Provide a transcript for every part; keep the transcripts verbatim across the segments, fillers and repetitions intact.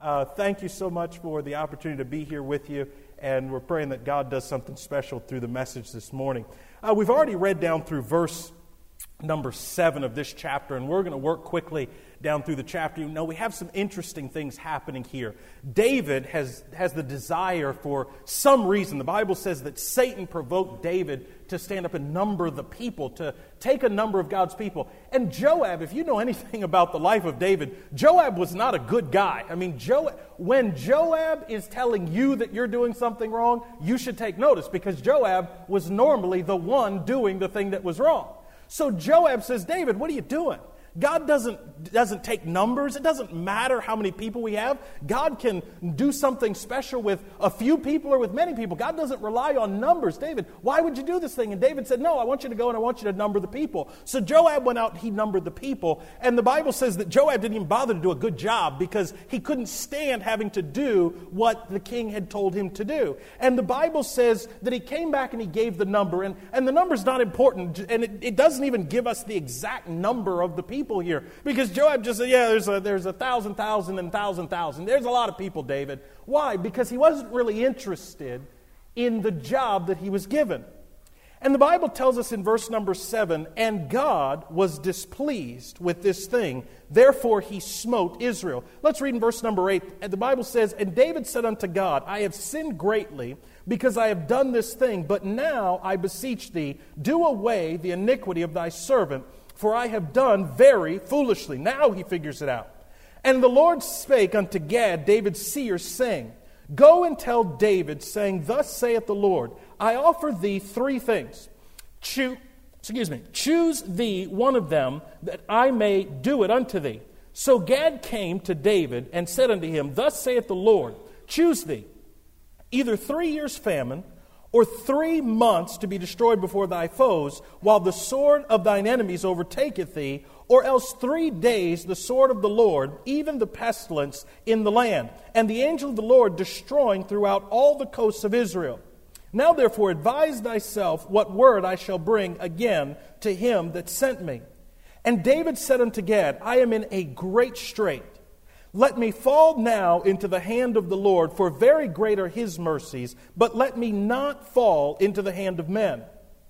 Uh, thank you so much for the opportunity to be here with you, and we're praying that God does something special through the message this morning. Uh, we've already read down through verse number seven of this chapter, and we're going to work quickly down through the chapter. You know, we have some interesting things happening here. David has, has the desire for some reason. The Bible says that Satan provoked David to stand up and number the people, to take a number of God's people. And Joab, if you know anything about the life of David, Joab was not a good guy. I mean, Joab, when Joab is telling you that you're doing something wrong, you should take notice, because Joab was normally the one doing the thing that was wrong. So Joab says, David, what are you doing? God doesn't, doesn't take numbers. It doesn't matter how many people we have. God can do something special with a few people or with many people. God doesn't rely on numbers. David, why would you do this thing? And David said, no, I want you to go and I want you to number the people. So Joab went out, he numbered the people. And the Bible says that Joab didn't even bother to do a good job because he couldn't stand having to do what the king had told him to do. And the Bible says that he came back and he gave the number. And, and the number's not important. And it, it doesn't even give us the exact number of the people. People here, because Joab just said, yeah, there's a there's a thousand, thousand, and thousand, thousand. There's a lot of people, David. Why? Because he wasn't really interested in the job that he was given. And the Bible tells us in verse number seven, and God was displeased with this thing, therefore he smote Israel. Let's read in verse number eight. And the Bible says, and David said unto God, I have sinned greatly, because I have done this thing, but now I beseech thee, do away the iniquity of thy servant, for I have done very foolishly. Now he figures it out. And the Lord spake unto Gad, David's seer, saying, go and tell David, saying, thus saith the Lord, I offer thee three things. Choose, excuse me, choose thee one of them, that I may do it unto thee. So Gad came to David and said unto him, thus saith the Lord, choose thee either three years' famine, or three months to be destroyed before thy foes, while the sword of thine enemies overtaketh thee, or else three days the sword of the Lord, even the pestilence in the land, and the angel of the Lord destroying throughout all the coasts of Israel. Now therefore advise thyself what word I shall bring again to him that sent me. And David said unto Gad, I am in a great strait. Let me fall now into the hand of the Lord, for very great are his mercies, but let me not fall into the hand of men,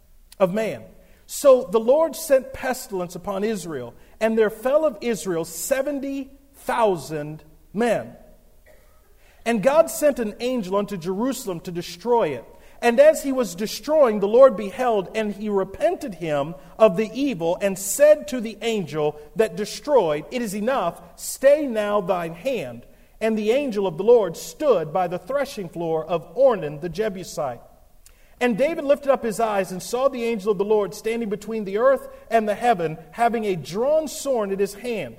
of man. So the Lord sent pestilence upon Israel, and there fell of Israel seventy thousand men. And God sent an angel unto Jerusalem to destroy it. And as he was destroying, the Lord beheld, and he repented him of the evil, and said to the angel that destroyed, it is enough, stay now thine hand. And the angel of the Lord stood by the threshing floor of Ornan the Jebusite. And David lifted up his eyes and saw the angel of the Lord standing between the earth and the heaven, having a drawn sword in his hand.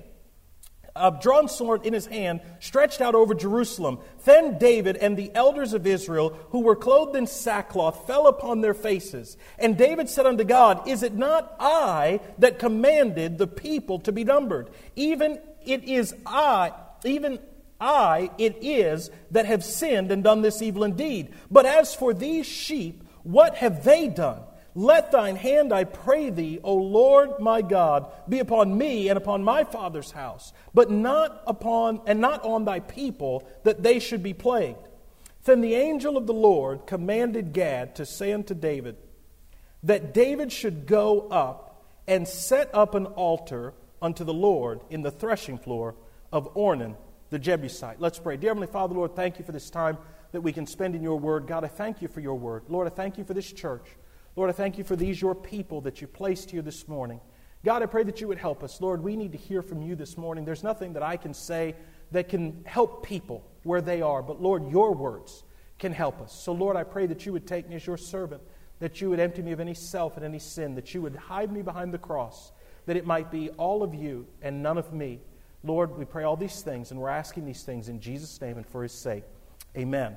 A drawn sword in his hand, stretched out over Jerusalem. Then David and the elders of Israel, who were clothed in sackcloth, fell upon their faces. And David said unto God, is it not I that commanded the people to be numbered? Even it is I, even I it is that have sinned and done this evil indeed. But as for these sheep, what have they done? Let thine hand, I pray thee, O Lord my God, be upon me and upon my father's house, but not upon and not on thy people, that they should be plagued. Then the angel of the Lord commanded Gad to say unto David, that David should go up and set up an altar unto the Lord in the threshing floor of Ornan the Jebusite. Let's pray. Dear Heavenly Father, Lord, thank you for this time that we can spend in your word. God, I thank you for your word. Lord, I thank you for this church. Lord, I thank you for these, your people that you placed here this morning. God, I pray that you would help us. Lord, we need to hear from you this morning. There's nothing that I can say that can help people where they are, but Lord, your words can help us. So Lord, I pray that you would take me as your servant, that you would empty me of any self and any sin, that you would hide me behind the cross, that it might be all of you and none of me. Lord, we pray all these things, and we're asking these things in Jesus' name and for his sake. Amen.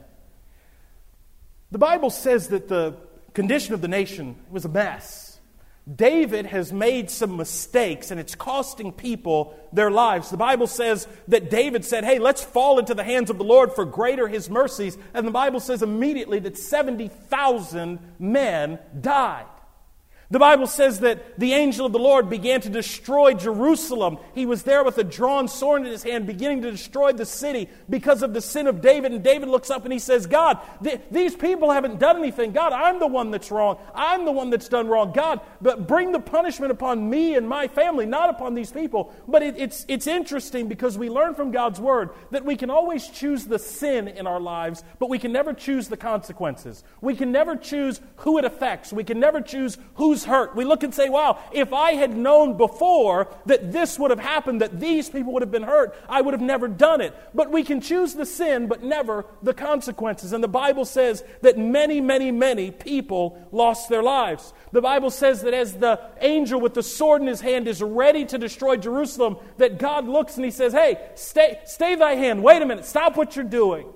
The Bible says that the condition of the nation was a mess. David has made some mistakes, and it's costing people their lives. The Bible says that David said, hey, let's fall into the hands of the Lord, for greater his mercies. And the Bible says immediately that seventy thousand men died. The Bible says that the angel of the Lord began to destroy Jerusalem. He was there with a drawn sword in his hand, beginning to destroy the city because of the sin of David. And David looks up and he says, God, th- these people haven't done anything. God, I'm the one that's wrong. I'm the one that's done wrong. God, but bring the punishment upon me and my family, not upon these people. But it, it's, it's interesting because we learn from God's Word that we can always choose the sin in our lives, but we can never choose the consequences. We can never choose who it affects. We can never choose who's hurt. We look and say, wow, if I had known before that this would have happened, that these people would have been hurt, I would have never done it. But we can choose the sin, but never the consequences. And the Bible says that many, many, many people lost their lives. The Bible says that as the angel with the sword in his hand is ready to destroy Jerusalem, that God looks and he says, hey, stay, stay thy hand. Wait a minute. Stop what you're doing.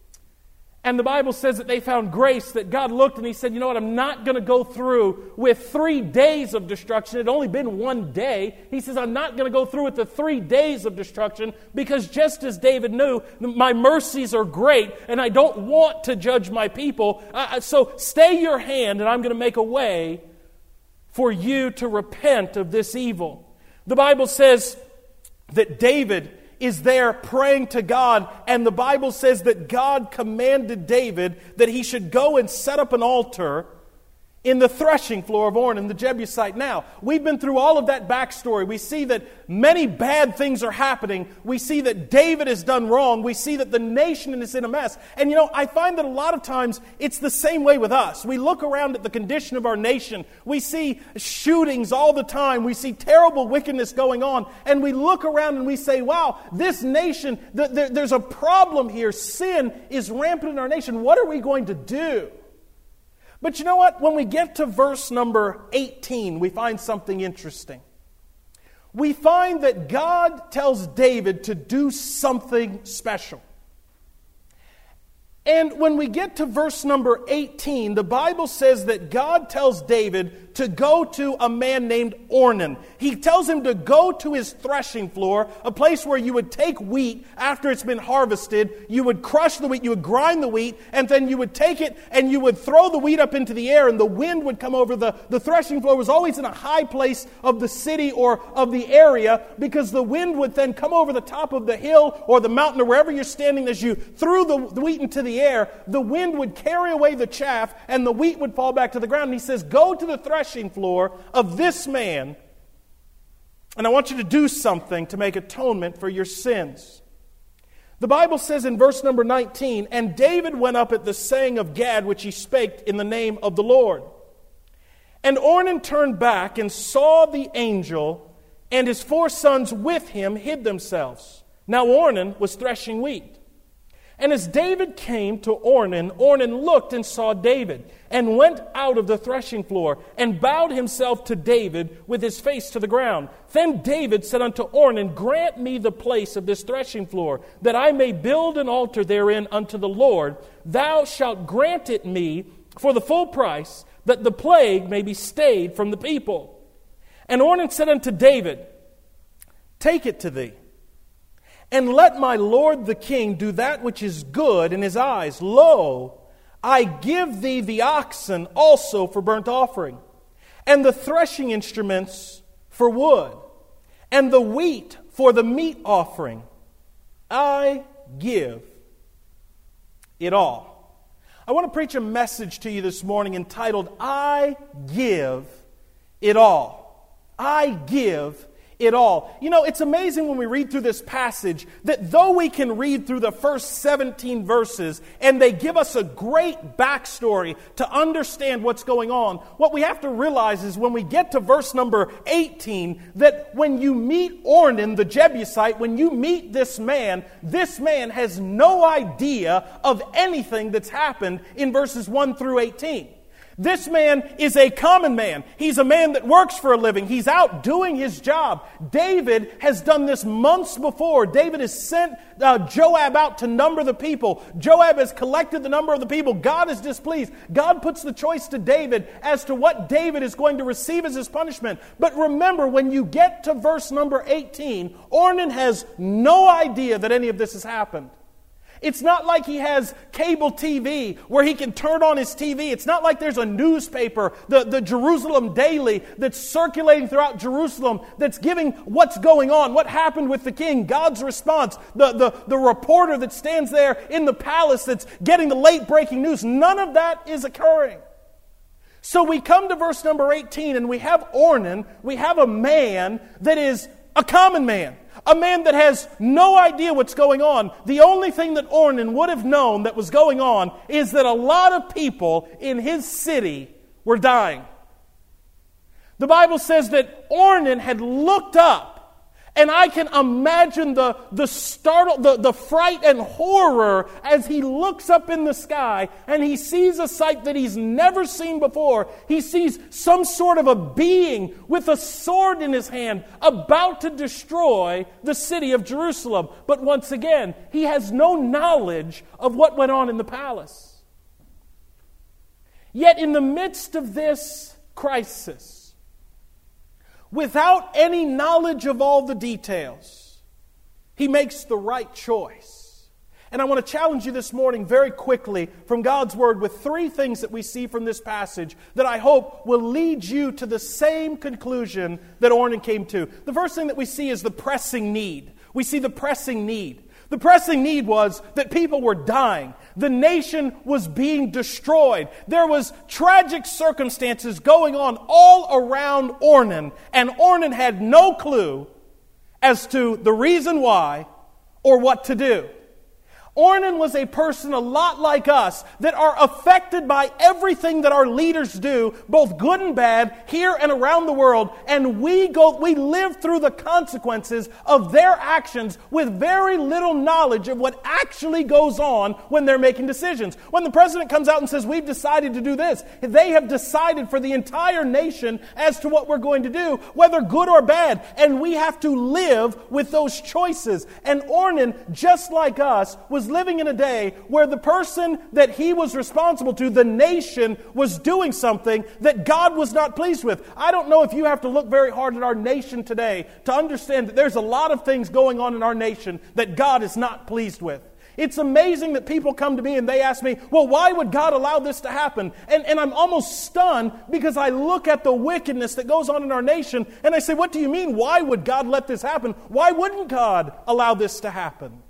And the Bible says that they found grace, that God looked and he said, you know what, I'm not going to go through with three days of destruction. It had only been one day. He says, I'm not going to go through with the three days of destruction because just as David knew, my mercies are great and I don't want to judge my people. Uh, so stay your hand and I'm going to make a way for you to repent of this evil. The Bible says that David is there praying to God, and the Bible says that God commanded David that he should go and set up an altar in the threshing floor of Ornan, the Jebusite. Now, we've been through all of that backstory. We see that many bad things are happening. We see that David has done wrong. We see that the nation is in a mess. And you know, I find that a lot of times it's the same way with us. We look around at the condition of our nation. We see shootings all the time. We see terrible wickedness going on. And we look around and we say, wow, this nation, th- th- there's a problem here. Sin is rampant in our nation. What are we going to do? But you know what? When we get to verse number eighteen, we find something interesting. We find that God tells David to do something special. And when we get to verse number eighteen, the Bible says that God tells David to go to a man named Ornan. He tells him to go to his threshing floor, a place where you would take wheat after it's been harvested. You would crush the wheat, you would grind the wheat, and then you would take it and you would throw the wheat up into the air and the wind would come over. The, the threshing floor was always in a high place of the city or of the area because the wind would then come over the top of the hill or the mountain or wherever you're standing. As you threw the, the wheat into the air, the wind would carry away the chaff and the wheat would fall back to the ground. And he says, go to the threshing floor of this man, and I want you to do something to make atonement for your sins. The Bible says in verse number nineteen, and David went up at the saying of Gad, which he spake in the name of the Lord. And Ornan turned back and saw the angel, and his four sons with him hid themselves. Now Ornan was threshing wheat. And as David came to Ornan, Ornan looked and saw David, and went out of the threshing floor, and bowed himself to David with his face to the ground. Then David said unto Ornan, grant me the place of this threshing floor, that I may build an altar therein unto the Lord. Thou shalt grant it me for the full price, that the plague may be stayed from the people. And Ornan said unto David, take it to thee, and let my lord the king do that which is good in his eyes. Lo, I give thee the oxen also for burnt offering, and the threshing instruments for wood, and the wheat for the meat offering. I give it all. I want to preach a message to you this morning entitled, I give it all. I give it all. You know, it's amazing when we read through this passage that though we can read through the first seventeen verses and they give us a great backstory to understand what's going on, what we have to realize is when we get to verse number eighteen, that when you meet Ornan the Jebusite, when you meet this man, this man has no idea of anything that's happened in verses one through eighteen. This man is a common man. He's a man that works for a living. He's out doing his job. David has done this months before. David has sent uh, Joab out to number the people. Joab has collected the number of the people. God is displeased. God puts the choice to David as to what David is going to receive as his punishment. But remember, when you get to verse number eighteen, Ornan has no idea that any of this has happened. It's not like he has cable T V where he can turn on his T V. It's not like there's a newspaper, the, the Jerusalem Daily, that's circulating throughout Jerusalem that's giving what's going on, what happened with the king, God's response, the, the, the reporter that stands there in the palace that's getting the late breaking news. None of that is occurring. So we come to verse number eighteen and we have Ornan, we have a man that is a common man. A man that has no idea what's going on. The only thing that Ornan would have known that was going on is that a lot of people in his city were dying. The Bible says that Ornan had looked up, and I can imagine the, the startle, the, the fright and horror as he looks up in the sky and he sees a sight that he's never seen before. He sees some sort of a being with a sword in his hand about to destroy the city of Jerusalem. But once again, he has no knowledge of what went on in the palace. Yet in the midst of this crisis, without any knowledge of all the details, he makes the right choice. And I want to challenge you this morning very quickly from God's Word with three things that we see from this passage that I hope will lead you to the same conclusion that Ornan came to. The first thing that we see is the pressing need. We see the pressing need. The pressing need was that people were dying. The nation was being destroyed. There was tragic circumstances going on all around Ornan, and Ornan had no clue as to the reason why or what to do. Ornan was a person a lot like us that are affected by everything that our leaders do, both good and bad, here and around the world. And we go, we live through the consequences of their actions with very little knowledge of what actually goes on when they're making decisions. When the president comes out and says, we've decided to do this, they have decided for the entire nation as to what we're going to do, whether good or bad. And we have to live with those choices. And Ornan, just like us, was living in a day where the person that he was responsible to, the nation, was doing something that God was not pleased with. I don't know if you have to look very hard at our nation today to understand that there's a lot of things going on in our nation that God is not pleased with. It's amazing that people come to me and they ask me, well, why would God allow this to happen? And, and I'm almost stunned because I look at the wickedness that goes on in our nation and I say, what do you mean? Why would God let this happen? Why wouldn't God allow this to happen?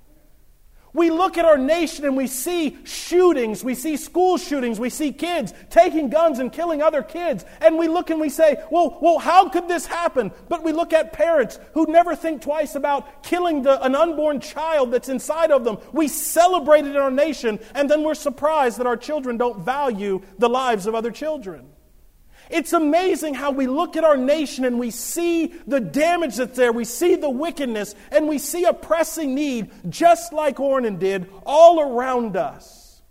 We look at our nation and we see shootings, we see school shootings, we see kids taking guns and killing other kids. And we look and we say, well, well, how could this happen? But we look at parents who never think twice about killing the, an unborn child that's inside of them. We celebrate it in our nation, and then we're surprised that our children don't value the lives of other children. It's amazing how we look at our nation and we see the damage that's there. We see the wickedness and we see a pressing need, just like Ornan did, all around us.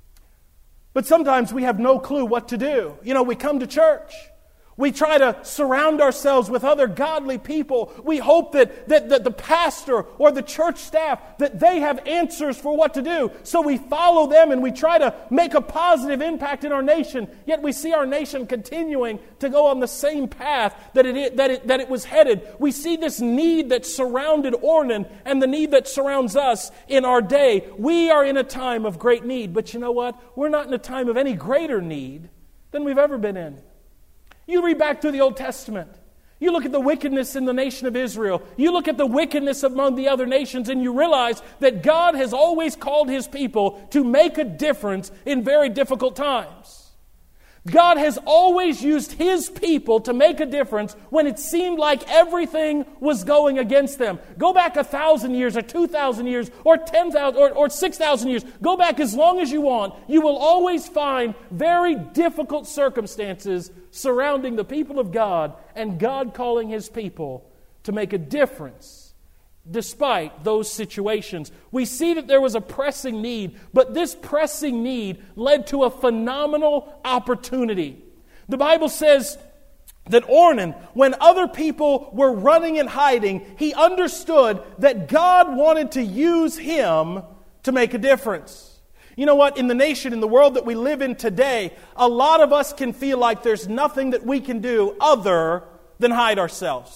But sometimes we have no clue what to do. You know, we come to church. We try to surround ourselves with other godly people. We hope that, that, that the pastor or the church staff, that they have answers for what to do. So we follow them and we try to make a positive impact in our nation. Yet we see our nation continuing to go on the same path that it, that it, that it was headed. We see this need that surrounded Ornan and the need that surrounds us in our day. We are in a time of great need. But you know what? We're not in a time of any greater need than we've ever been in. You read back through the Old Testament. You look at the wickedness in the nation of Israel. You look at the wickedness among the other nations, and you realize that God has always called His people to make a difference in very difficult times. God has always used His people to make a difference when it seemed like everything was going against them. Go back a thousand years or two thousand years or ten thousand or, or six thousand years. Go back as long as you want. You will always find very difficult circumstances surrounding the people of God and God calling His people to make a difference. Despite those situations, we see that there was a pressing need, but this pressing need led to a phenomenal opportunity. The Bible says that Ornan, when other people were running and hiding, he understood that God wanted to use him to make a difference. You know what? In the nation, in the world that we live in today, a lot of us can feel like there's nothing that we can do other than hide ourselves.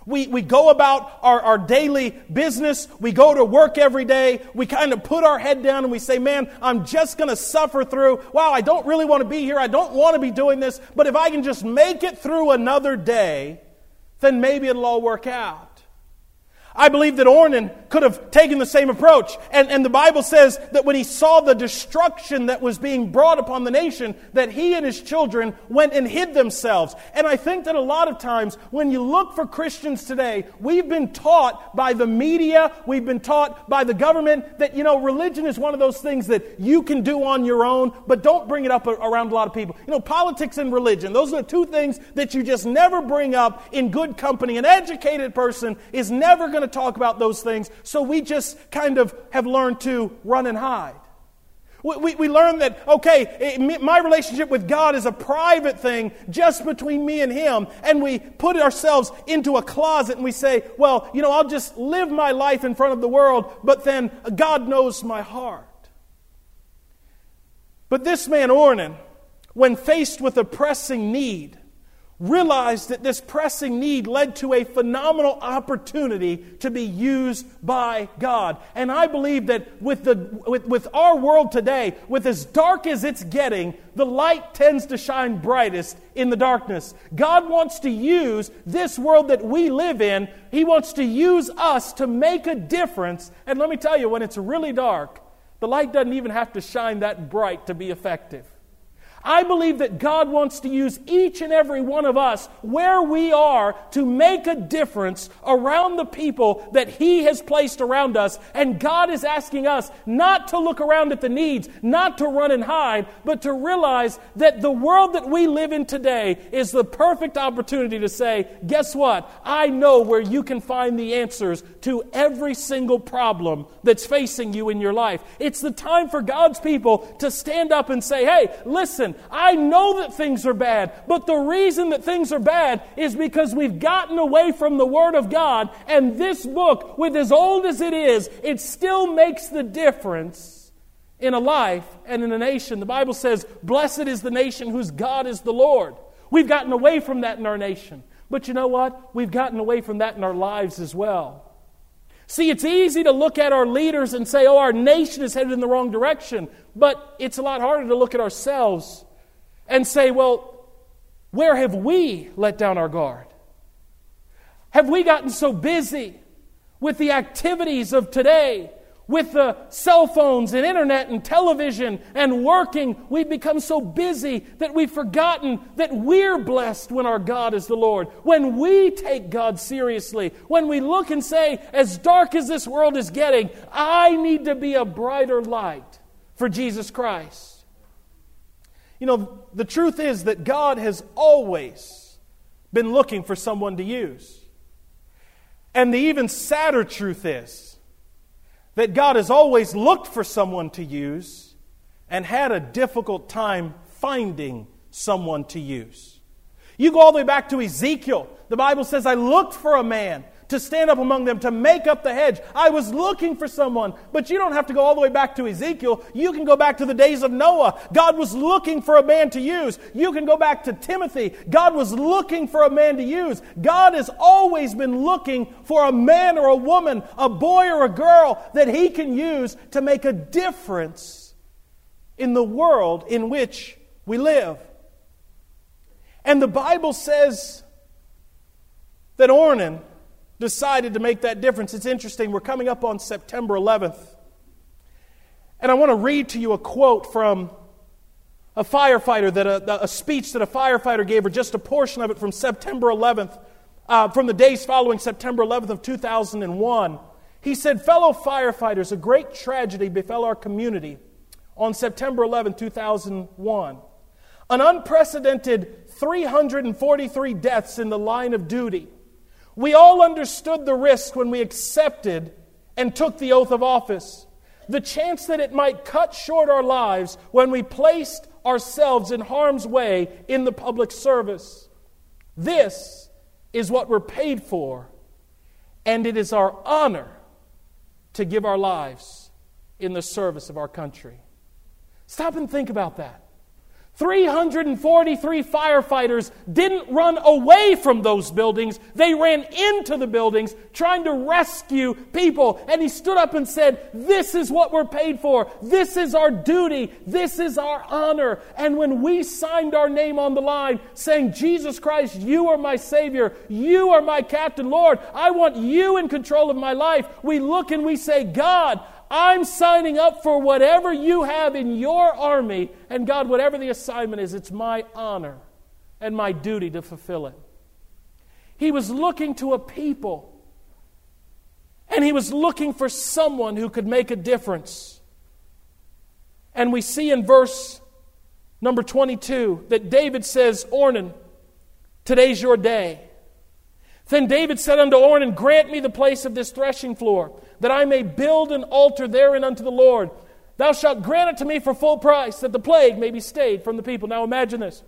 We, we go about our, our daily business. We go to work every day. We kind of put our head down and we say, man, I'm just going to suffer through. Wow, I don't really want to be here. I don't want to be doing this. But if I can just make it through another day, then maybe it'll all work out. I believe that Ornan could have taken the same approach. And, and the Bible says that when he saw the destruction that was being brought upon the nation, that he and his children went and hid themselves. And I think that a lot of times when you look for Christians today, we've been taught by the media, we've been taught by the government that, you know, religion is one of those things that you can do on your own, but don't bring it up around a lot of people. You know, politics and religion, those are the two things that you just never bring up in good company. An educated person is never going to talk about those things, so we just kind of have learned to run and hide. We, we, we learn that, okay, it, my relationship with God is a private thing just between me and Him, and we put ourselves into a closet and we say, well, you know, I'll just live my life in front of the world, but then God knows my heart. But this man, Ornan, when faced with a pressing need, realized that this pressing need led to a phenomenal opportunity to be used by God. And I believe that with the with, with our world today, with as dark as it's getting, the light tends to shine brightest in the darkness. God wants to use this world that we live in. He wants to use us to make a difference. And let me tell you, when it's really dark, the light doesn't even have to shine that bright to be effective. I believe that God wants to use each and every one of us where we are to make a difference around the people that He has placed around us. And God is asking us not to look around at the needs, not to run and hide, but to realize that the world that we live in today is the perfect opportunity to say, guess what? I know where you can find the answers to every single problem that's facing you in your life. It's the time for God's people to stand up and say, hey, listen, I know that things are bad, but the reason that things are bad is because we've gotten away from the Word of God, and this book, with as old as it is, it still makes the difference in a life and in a nation. The Bible says, blessed is the nation whose God is the Lord. We've gotten away from that in our nation. But you know what? We've gotten away from that in our lives as well. See, it's easy to look at our leaders and say, oh, our nation is headed in the wrong direction. But it's a lot harder to look at ourselves and say, well, where have we let down our guard? Have we gotten so busy with the activities of today, with the cell phones and internet and television and working, we've become so busy that we've forgotten that we're blessed when our God is the Lord. When we take God seriously, when we look and say, as dark as this world is getting, I need to be a brighter light for Jesus Christ. You know, the truth is that God has always been looking for someone to use. And the even sadder truth is that God has always looked for someone to use and had a difficult time finding someone to use. You go all the way back to Ezekiel. The Bible says, I looked for a man to stand up among them, to make up the hedge. I was looking for someone. But you don't have to go all the way back to Ezekiel. You can go back to the days of Noah. God was looking for a man to use. You can go back to Timothy. God was looking for a man to use. God has always been looking for a man or a woman, a boy or a girl that He can use to make a difference in the world in which we live. And the Bible says that Ornan decided to make that difference. It's interesting. We're coming up on September eleventh. And I want to read to you a quote from a firefighter, that a, a speech that a firefighter gave, or just a portion of it from September eleventh, uh, from the days following September eleventh of two thousand one. He said, fellow firefighters, a great tragedy befell our community on September eleventh, two thousand one. An unprecedented three hundred forty-three deaths in the line of duty. We all understood the risk when we accepted and took the oath of office. The chance that it might cut short our lives when we placed ourselves in harm's way in the public service. This is what we're paid for, and it is our honor to give our lives in the service of our country. Stop and think about that. three hundred forty-three firefighters didn't run away from those buildings. They ran into the buildings trying to rescue people. And he stood up and said, this is what we're paid for. This is our duty. This is our honor. And when we signed our name on the line saying, Jesus Christ, you are my Savior. You are my Captain. Lord, I want you in control of my life. We look and we say, God, I'm signing up for whatever you have in your army. And God, whatever the assignment is, it's my honor and my duty to fulfill it. He was looking to a people. And he was looking for someone who could make a difference. And we see in verse number twenty-two that David says, Ornan, today's your day. Then David said unto Ornan, grant me the place of this threshing floor, that I may build an altar therein unto the Lord. Thou shalt grant it to me for full price, that the plague may be stayed from the people. Now imagine this.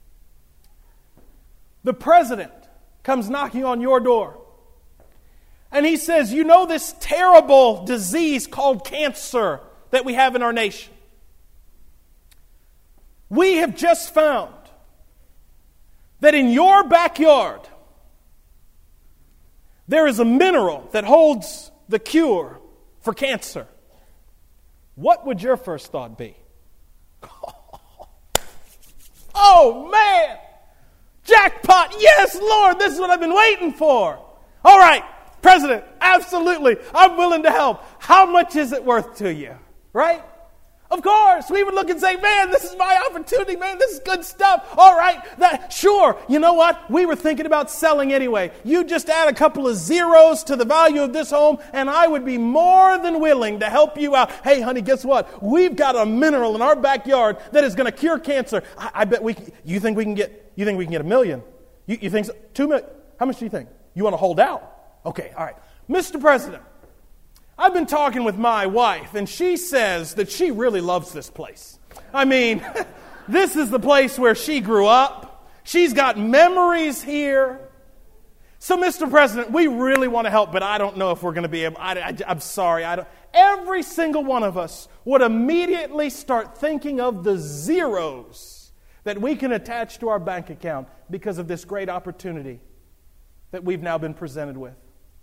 The president comes knocking on your door. And he says, you know this terrible disease called cancer that we have in our nation? We have just found that in your backyard, there is a mineral that holds the cure for cancer. What would your first thought be? Oh, man! Jackpot! Yes, Lord, this is what I've been waiting for. All right, President, absolutely, I'm willing to help. How much is it worth to you? Right? Of course, we would look and say, man, this is my opportunity, man, this is good stuff. All right, that, sure, you know what? We were thinking about selling anyway. You just add a couple of zeros to the value of this home, and I would be more than willing to help you out. Hey, honey, guess what? We've got a mineral in our backyard that is going to cure cancer. I, I bet we can, you think we can get, you think we can get a million? You, you think so? Two million? How much do you think? You want to hold out? Okay, all right. Mister President, I've been talking with my wife, and she says that she really loves this place. I mean, this is the place where she grew up. She's got memories here. So, Mister President, we really want to help, but I don't know if we're going to be able. I, I, I'm sorry. I don't. Every single one of us would immediately start thinking of the zeros that we can attach to our bank account because of this great opportunity that we've now been presented with.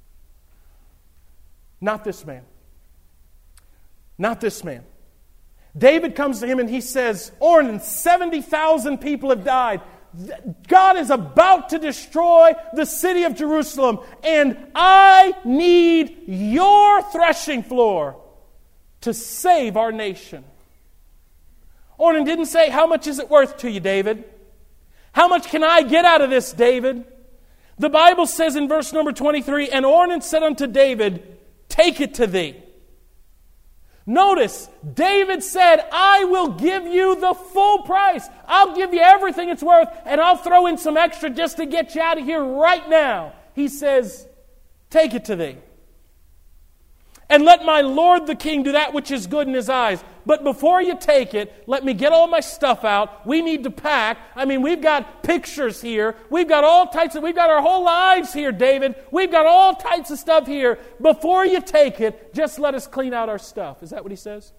Not this man. Not this man. David comes to him and he says, Ornan, seventy thousand people have died. God is about to destroy the city of Jerusalem, and I need your threshing floor to save our nation. Ornan didn't say, how much is it worth to you, David? How much can I get out of this, David? The Bible says in verse number twenty-three, and Ornan said unto David, take it to thee. Notice, David said, I will give you the full price. I'll give you everything it's worth, and I'll throw in some extra just to get you out of here right now. He says, take it to thee. And let my lord the king do that which is good in his eyes. But before you take it, let me get all my stuff out. We need to pack. I mean, we've got pictures here. We've got all types of, we've got our whole lives here, David. We've got all types of stuff here. Before you take it, just let us clean out our stuff. Is that what he says?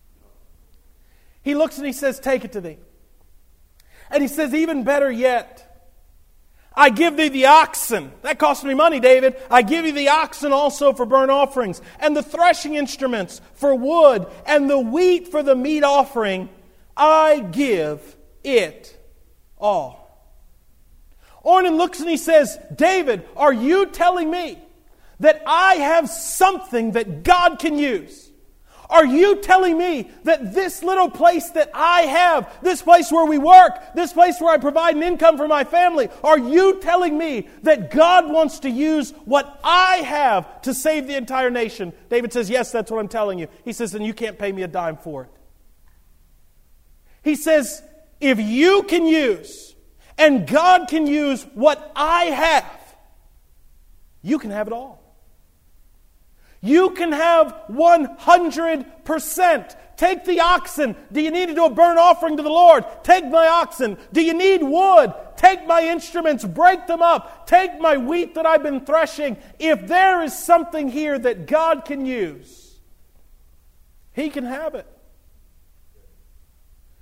He looks and he says, take it to thee. And he says, even better yet, I give thee the oxen. That cost me money, David. I give you the oxen also for burnt offerings, and the threshing instruments for wood, and the wheat for the meat offering. I give it all. Ornan looks and he says, David, are you telling me that I have something that God can use? Are you telling me that this little place that I have, this place where we work, this place where I provide an income for my family, are you telling me that God wants to use what I have to save the entire nation? David says, yes, that's what I'm telling you. He says, then you can't pay me a dime for it. He says, if you can use and God can use what I have, you can have it all. You can have one hundred percent. Take the oxen. Do you need to do a burnt offering to the Lord? Take my oxen. Do you need wood? Take my instruments. Break them up. Take my wheat that I've been threshing. If there is something here that God can use, He can have it.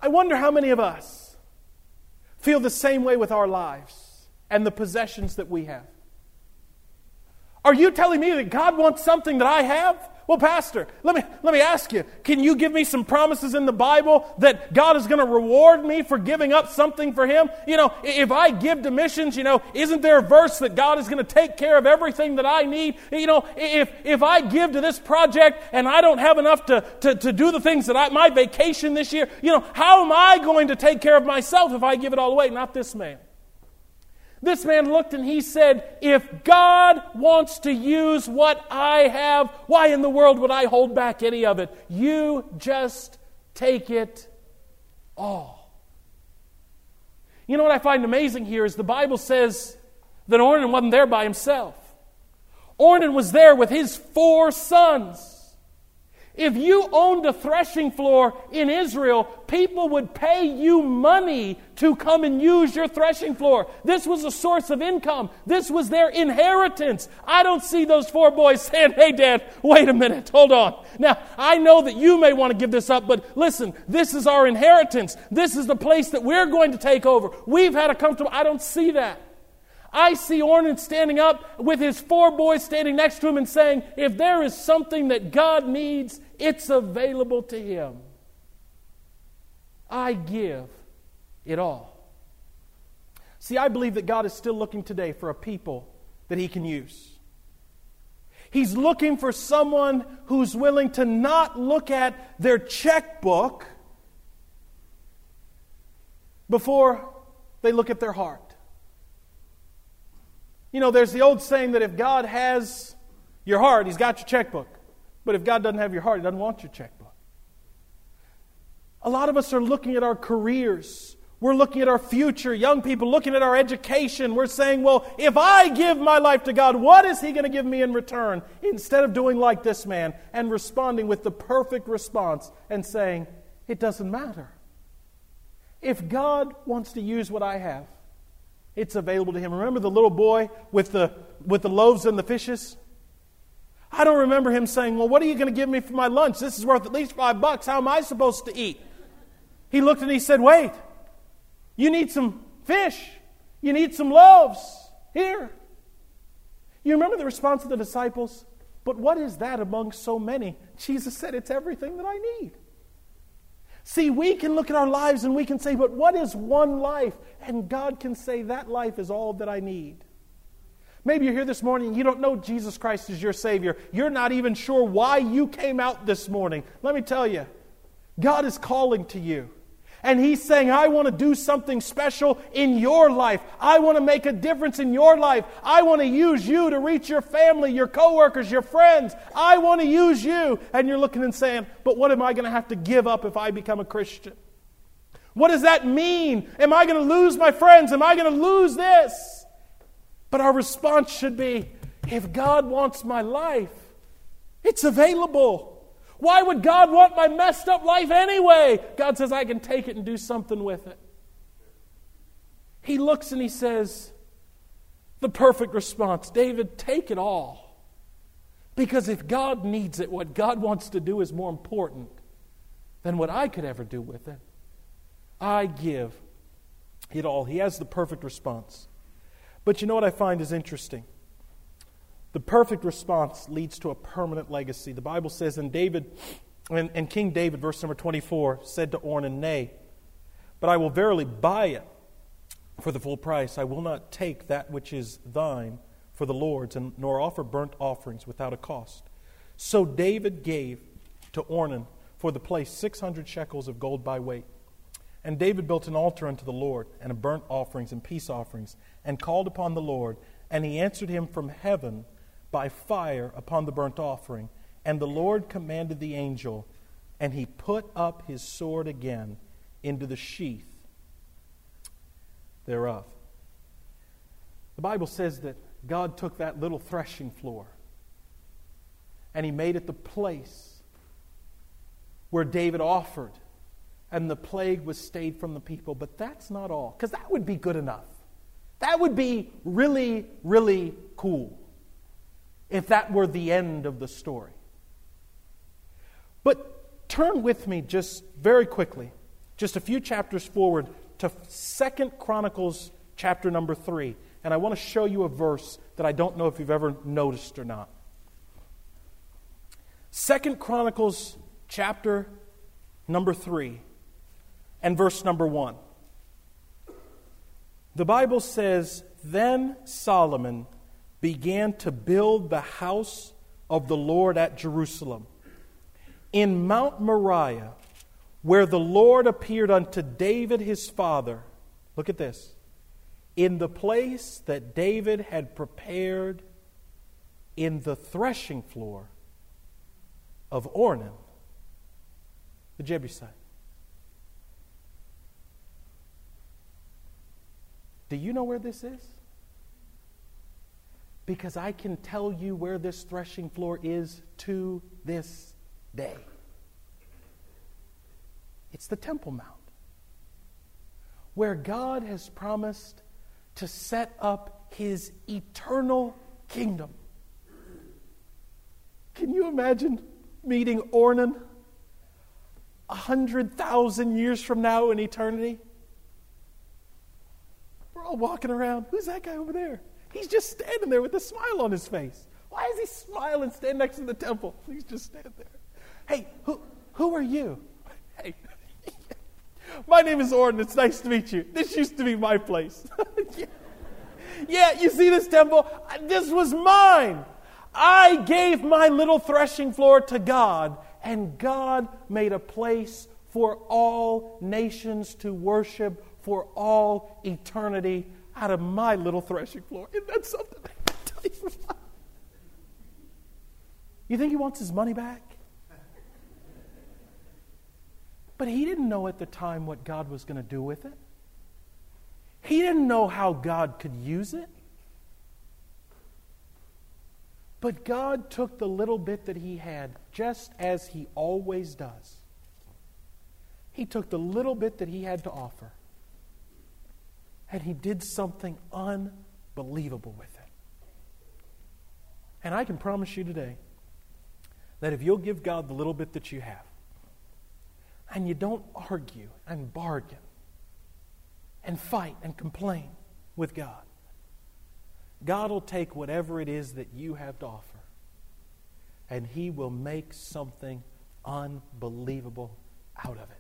I wonder how many of us feel the same way with our lives and the possessions that we have. Are you telling me that God wants something that I have? Well, Pastor, let me let me ask you, can you give me some promises in the Bible that God is going to reward me for giving up something for Him? You know, if I give to missions, you know, isn't there a verse that God is going to take care of everything that I need? You know, if if I give to this project and I don't have enough to, to, to do the things that I, my vacation this year, you know, how am I going to take care of myself if I give it all away? Not this man. This man looked and he said, if God wants to use what I have, why in the world would I hold back any of it? You just take it all. You know what I find amazing here is the Bible says that Ornan wasn't there by himself. Ornan was there with his four sons. If you owned a threshing floor in Israel, people would pay you money to come and use your threshing floor. This was a source of income. This was their inheritance. I don't see those four boys saying, hey, Dad, wait a minute, hold on. Now, I know that you may want to give this up, but listen, this is our inheritance. This is the place that we're going to take over. We've had a comfortable... I don't see that. I see Ornan standing up with his four boys standing next to him and saying, if there is something that God needs, it's available to Him. I give it all. See, I believe that God is still looking today for a people that He can use. He's looking for someone who's willing to not look at their checkbook before they look at their heart. You know, there's the old saying that if God has your heart, He's got your checkbook. But if God doesn't have your heart, He doesn't want your checkbook. A lot of us are looking at our careers. We're looking at our future. Young people looking at our education. We're saying, well, if I give my life to God, what is He going to give me in return? Instead of doing like this man and responding with the perfect response and saying, it doesn't matter. If God wants to use what I have, it's available to Him. Remember the little boy with the with the loaves and the fishes? I don't remember him saying, well, what are you going to give me for my lunch? This is worth at least five bucks. How am I supposed to eat? He looked and he said, wait, you need some fish. You need some loaves. Here. You remember the response of the disciples? But what is that among so many? Jesus said, it's everything that I need. See, we can look at our lives and we can say, but what is one life? And God can say, that life is all that I need. Maybe you're here this morning and you don't know Jesus Christ as your Savior. You're not even sure why you came out this morning. Let me tell you, God is calling to you. And He's saying, I want to do something special in your life. I want to make a difference in your life. I want to use you to reach your family, your coworkers, your friends. I want to use you. And you're looking and saying, but what am I going to have to give up if I become a Christian? What does that mean? Am I going to lose my friends? Am I going to lose this? But our response should be, if God wants my life, it's available. Why would God want my messed up life anyway? God says I can take it and do something with it. He looks and He says, the perfect response, David, take it all. Because if God needs it, what God wants to do is more important than what I could ever do with it. I give it all. He has the perfect response. But you know what I find is interesting? The perfect response leads to a permanent legacy. The Bible says, and David, and, and King David, verse number twenty-four, said to Ornan, nay, but I will verily buy it for the full price. I will not take that which is thine for the Lord's, and nor offer burnt offerings without a cost. So David gave to Ornan for the place six hundred shekels of gold by weight. And David built an altar unto the Lord, and of burnt offerings and peace offerings, and called upon the Lord, and He answered him from heaven by fire upon the burnt offering. And the Lord commanded the angel, and he put up his sword again into the sheath thereof. The Bible says that God took that little threshing floor and He made it the place where David offered, and the plague was stayed from the people. But that's not all, because that would be good enough. That would be really, really cool if that were the end of the story. But turn with me just very quickly just a few chapters forward to Second Chronicles chapter number three. And I want to show you a verse that I don't know if you've ever noticed or not. Second Chronicles chapter number three and verse number one. The Bible says, "Then Solomon began to build the house of the Lord at Jerusalem, in Mount Moriah, where the Lord appeared unto David his father." Look at this. "In the place that David had prepared in the threshing floor of Ornan, the Jebusite." Do you know where this is? Because I can tell you where this threshing floor is to this day. It's the Temple Mount, where God has promised to set up His eternal kingdom. Can you imagine meeting Ornan a hundred thousand years from now in eternity? We're all walking around. Who's that guy over there? He's just standing there with a smile on his face. Why is he smiling, standing next to the temple? He's just standing there. Hey, who who are you? Hey, my name is Ornan. It's nice to meet you. This used to be my place. yeah. yeah, you see this temple? This was mine. I gave my little threshing floor to God, and God made a place for all nations to worship for all eternity out of my little threshing floor. Isn't that something? I tell you, you think He wants His money back? But he didn't know at the time what God was going to do with it. He didn't know how God could use it. But God took the little bit that He had, just as He always does. He took the little bit that He had to offer, and He did something unbelievable with it. And I can promise you today that if you'll give God the little bit that you have, and you don't argue and bargain and fight and complain with God, God will take whatever it is that you have to offer, and He will make something unbelievable out of it.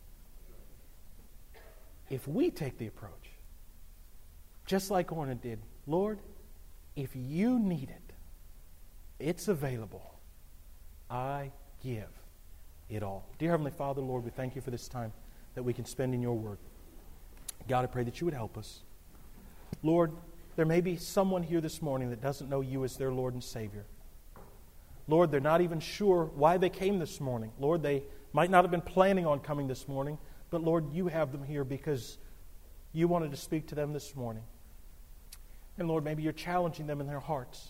If we take the approach, just like Ornan did, Lord, if you need it, it's available. I give it all. Dear Heavenly Father, Lord, we thank You for this time that we can spend in Your Word. God, I pray that You would help us. Lord, there may be someone here this morning that doesn't know You as their Lord and Savior. Lord, they're not even sure why they came this morning. Lord, they might not have been planning on coming this morning, but Lord, You have them here because You wanted to speak to them this morning. And Lord, maybe You're challenging them in their hearts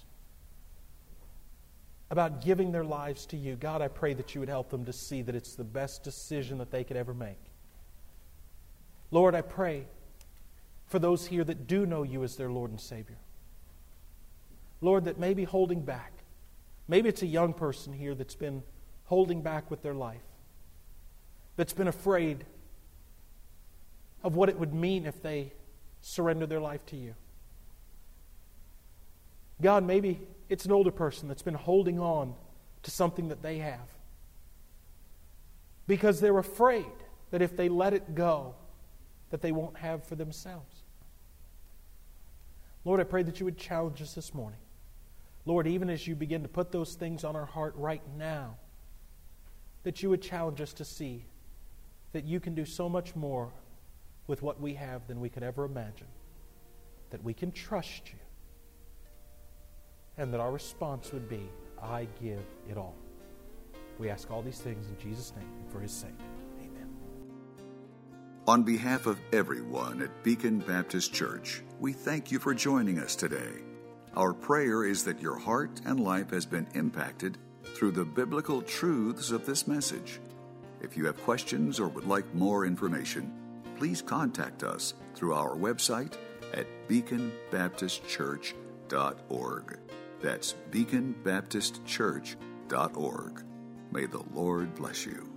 about giving their lives to You. God, I pray that You would help them to see that it's the best decision that they could ever make. Lord, I pray for those here that do know You as their Lord and Savior. Lord, that may be holding back. Maybe it's a young person here that's been holding back with their life, that's been afraid of what it would mean if they surrendered their life to You. God, maybe it's an older person that's been holding on to something that they have because they're afraid that if they let it go, that they won't have for themselves. Lord, I pray that You would challenge us this morning. Lord, even as You begin to put those things on our heart right now, that You would challenge us to see that You can do so much more with what we have than we could ever imagine, that we can trust You, and that our response would be, I give it all. We ask all these things in Jesus' name and for His sake. Amen. On behalf of everyone at Beacon Baptist Church, we thank you for joining us today. Our prayer is that your heart and life has been impacted through the biblical truths of this message. If you have questions or would like more information, please contact us through our website at beacon baptist church dot org. That's beacon baptist church dot org. May the Lord bless you.